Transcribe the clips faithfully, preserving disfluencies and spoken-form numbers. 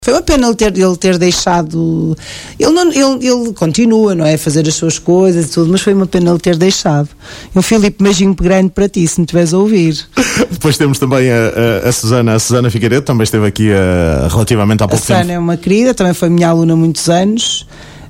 Foi uma pena ele ter, ele ter deixado. Ele, não, ele, ele continua, não é? A fazer as suas coisas e tudo, mas foi uma pena ele ter deixado. E o Filipe, beijinho grande para ti, se me estiveres a ouvir. Depois temos também a, a, a Susana, a Susana Figueiredo, também esteve aqui a, relativamente há pouco tempo. A Susana é uma querida, também foi minha aluna há muitos anos.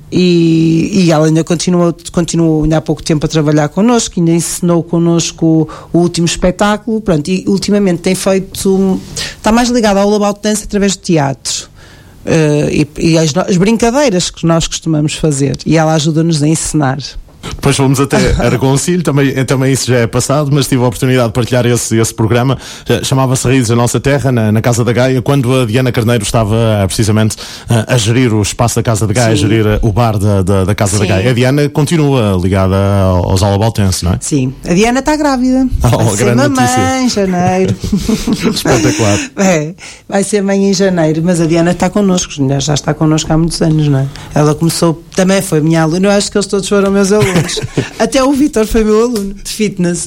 E, e ela ainda continuou, continuou ainda há pouco tempo a trabalhar connosco, ainda ensinou connosco o, o último espetáculo, pronto, e ultimamente tem feito, está mais ligada ao All About Dance através do teatro. Uh, e e as, as brincadeiras que nós costumamos fazer, e ela ajuda-nos a ensinar. Depois fomos até Aragoncilho, também, também isso já é passado, mas tive a oportunidade de partilhar esse, esse programa. Chamava-se Raízes da Nossa Terra, na, na Casa da Gaia, quando a Diana Carneiro estava precisamente a, a gerir o espaço da Casa da Gaia, Sim. a gerir o bar da, da, da Casa Sim. da Gaia. A Diana continua ligada aos All About Dance, não é? Sim, a Diana está grávida. Oh, vai ser mamãe em janeiro. Espetacular. É, vai ser mãe em janeiro, mas a Diana está connosco, já está connosco há muitos anos, não é? Ela começou, também foi minha aluna, eu acho que eles todos foram meus alunos. Até o Vítor foi meu aluno de fitness.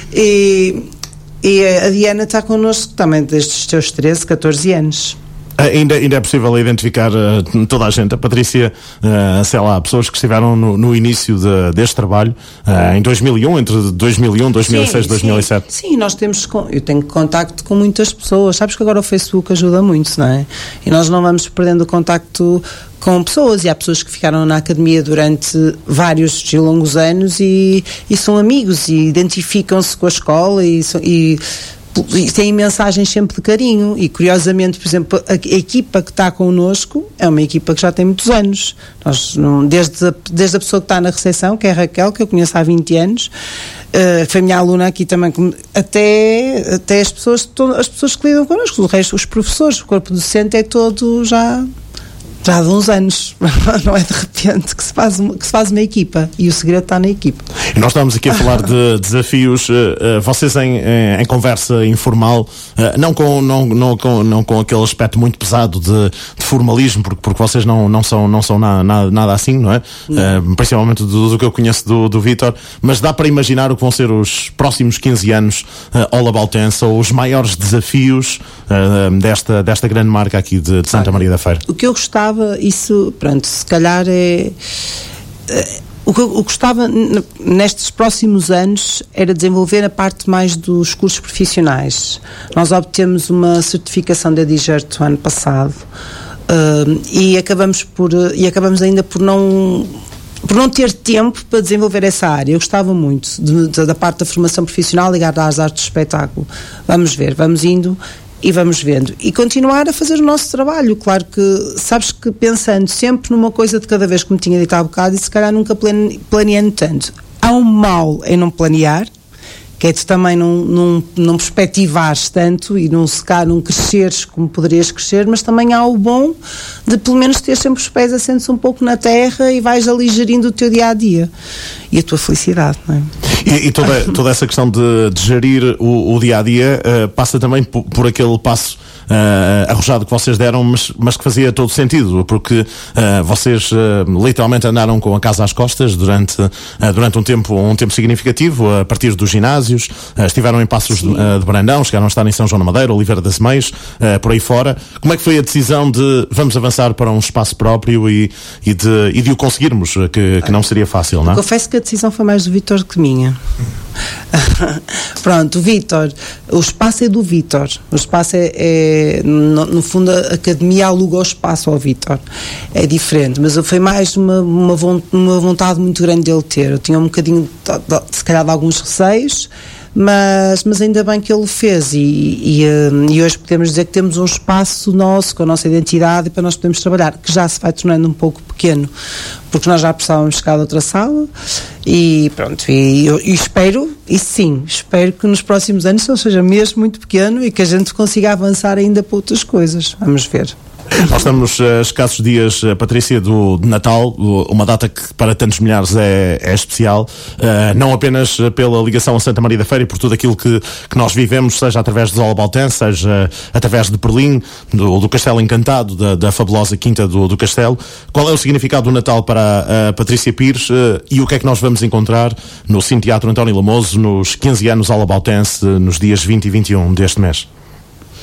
E, e a Diana está connosco também desde os seus treze, catorze anos. Ainda, ainda é possível identificar uh, toda a gente, a Patrícia, uh, sei lá, pessoas que estiveram no, no início de, deste trabalho uh, em dois mil e um, entre dois mil e um, dois mil e seis, sim, dois mil e sete. Sim, sim, nós temos, eu tenho contacto com muitas pessoas, sabes que agora o Facebook ajuda muito, não é? E nós não vamos perdendo o contacto com pessoas, e há pessoas que ficaram na academia durante vários e longos anos e, e são amigos e identificam-se com a escola e, e e têm mensagens sempre de carinho, e curiosamente, por exemplo, a, a equipa que está connosco é uma equipa que já tem muitos anos. Nós, não, desde, a, desde a pessoa que está na recepção, que é a Raquel, que eu conheço há vinte anos, uh, foi minha aluna aqui também, até, até as pessoas, to, as pessoas que lidam connosco, o resto, os professores, o corpo docente é todo já já há uns anos, não é de repente que se faz uma, que se faz uma equipa, e o segredo está na equipa. E nós estamos aqui a falar de desafios, uh, vocês em, em, em conversa informal, uh, não, com, não, não, com, não com aquele aspecto muito pesado de, de formalismo, porque, porque vocês não, não são, não são nada, nada, nada assim, não é? Uh, principalmente do, do que eu conheço do, do Vítor, mas dá para imaginar o que vão ser os próximos quinze anos uh, All About Dance, ou os maiores desafios uh, desta, desta grande marca aqui de, de Santa Maria da Feira. O que eu gostava, isso, pronto, se calhar é, é o que eu gostava nestes próximos anos era desenvolver a parte mais dos cursos profissionais. Nós obtemos uma certificação da Digert o ano passado, uh, e acabamos por e acabamos ainda por não por não ter tempo para desenvolver essa área. Eu gostava muito de, de, da parte da formação profissional ligada às artes do espetáculo. Vamos ver, vamos indo e vamos vendo. E continuar a fazer o nosso trabalho. Claro que, sabes que pensando sempre numa coisa de cada vez, como tinha dito há bocado, e se calhar nunca plane, planeando tanto. Há um mal em não planear, que é de também não, não, não perspectivares tanto e não secar, não cresceres como poderias crescer, mas também há o bom de pelo menos ter sempre os pés assentes um pouco na terra e vais ali gerindo o teu dia-a-dia e a tua felicidade, não é? E, e toda, toda essa questão de, de gerir o, o dia-a-dia uh, passa também por, por aquele passo uh, arrojado que vocês deram, mas, mas que fazia todo sentido, porque uh, vocês uh, literalmente andaram com a casa às costas durante, uh, durante um, tempo, um tempo significativo, a partir dos ginásios, uh, estiveram em Passos de, uh, de Brandão, chegaram a estar em São João da Madeira, Oliveira das Meias, uh, por aí fora. Como é que foi a decisão de vamos avançar para um espaço próprio e, e, de, e de o conseguirmos, que, que não seria fácil, não é? Confesso que a decisão foi mais do Vítor que minha. Pronto, o Vítor, o espaço é do Vítor, o espaço é, é no, no fundo a academia aluga o espaço ao Vítor, é diferente, mas foi mais uma, uma, uma vontade muito grande dele ter. Eu tinha um bocadinho de, de, se calhar de alguns receios, mas, mas ainda bem que ele o fez, e, e, e hoje podemos dizer que temos um espaço nosso, com a nossa identidade, para nós podermos trabalhar, que já se vai tornando um pouco pequeno, porque nós já precisávamos chegar a outra sala, e pronto, e, e espero, e sim, espero que nos próximos anos ele seja mesmo muito pequeno e que a gente consiga avançar ainda para outras coisas. Vamos ver. Nós estamos a escassos dias, Patrícia, do, de Natal, uma data que para tantos milhares é, é especial, uh, não apenas pela ligação a Santa Maria da Feira e por tudo aquilo que, que nós vivemos, seja através dos All About Dance, seja através de Berlim, do, do Castelo Encantado, da, da fabulosa Quinta do, do Castelo. Qual é o significado do Natal para a Patrícia Pires, uh, e o que é que nós vamos encontrar no Cine Teatro António Lamoso nos quinze anos All About Dance, nos dias vinte e vinte e um deste mês?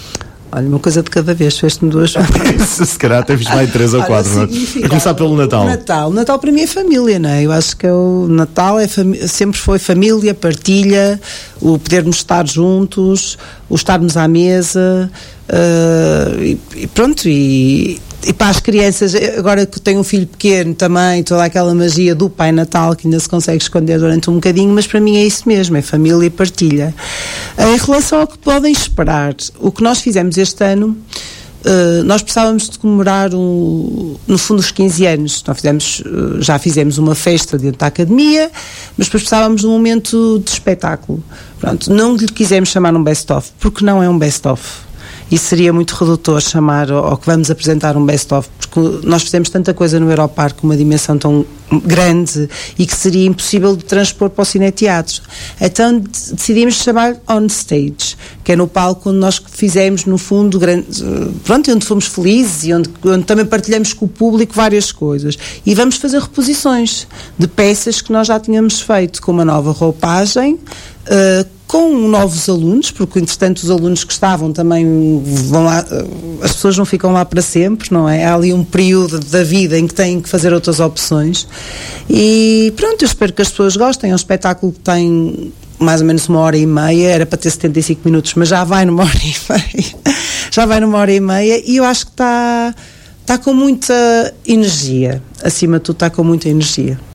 Olha, uma coisa de cada vez, fez-me duas. Se calhar temos mais três ou quatro. A começar pelo Natal. O Natal. O Natal para mim é família, não é? Eu acho que é o Natal é fami- sempre foi família, partilha, o podermos estar juntos, o estarmos à mesa, uh, e, e pronto, e, e para as crianças, agora que tenho um filho pequeno também, toda aquela magia do Pai Natal que ainda se consegue esconder durante um bocadinho, mas para mim é isso mesmo, é família e partilha. Em relação ao que podem esperar, o que nós fizemos este ano, uh, nós precisávamos de comemorar um, no fundo os quinze anos. Nós fizemos, uh, já fizemos uma festa dentro da academia, mas depois precisávamos de um momento de espetáculo. Pronto, não lhe quisemos chamar um best-of, porque não é um best-of. Isso seria muito redutor chamar ao que vamos apresentar um best-of, porque nós fizemos tanta coisa no Europarque com uma dimensão tão grande e que seria impossível de transpor para o cineteatro. Então decidimos chamar On Stage, que é no palco onde nós fizemos, no fundo, grande, pronto, onde fomos felizes e onde, onde também partilhamos com o público várias coisas. E vamos fazer reposições de peças que nós já tínhamos feito com uma nova roupagem, uh, com novos alunos, porque entretanto os alunos que estavam também vão lá, as pessoas não ficam lá para sempre, não é? Há ali um período da vida em que têm que fazer outras opções e pronto, eu espero que as pessoas gostem. É um espetáculo que tem mais ou menos uma hora e meia, era para ter setenta e cinco minutos, mas já vai numa hora e meia, já vai numa hora e meia e eu acho que está, está com muita energia, acima de tudo está com muita energia.